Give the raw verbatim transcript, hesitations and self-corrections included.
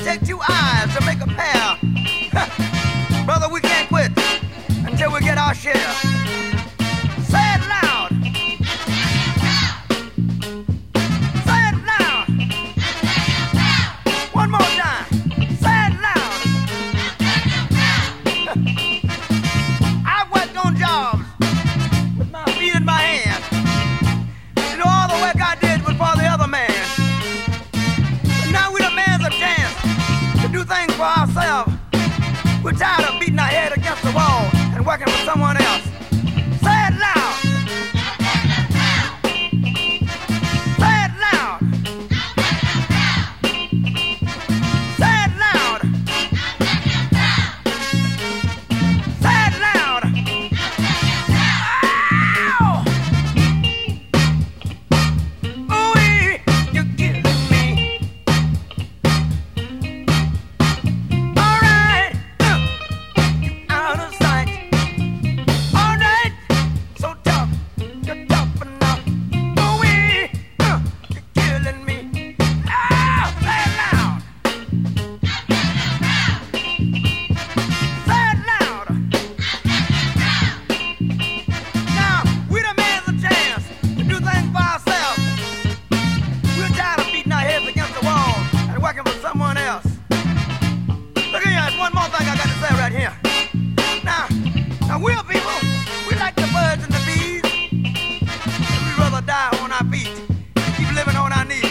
take two eyes to make a pair. Brother, we can't quit until we get our share. Say it loud. Say it loud. One more time. Say it loud. I've worked on jobs with my feet in my hands. You know, all the work I did was for the other man. But now we demand a chance to do things for ourselves. We're tired of beating our head against the wall and working for someone else. Say it loud. Say it loud. Say it loud. Say it loud. Ow! Ooh-wee, you're killing me. All right. Out of sight. All right, so tough, you're tough enough. Ooh-wee, uh, you're killing me. Ah, say it loud. Say it loud. Now, we demand a chance to do things for ourselves. We're tired of beating our heads against the wall and working for someone else. Look here, there's one more thing I got to say right here. Now, now we're people, we like the birds and the bees. We'd rather die on our feet and keep living on our knees.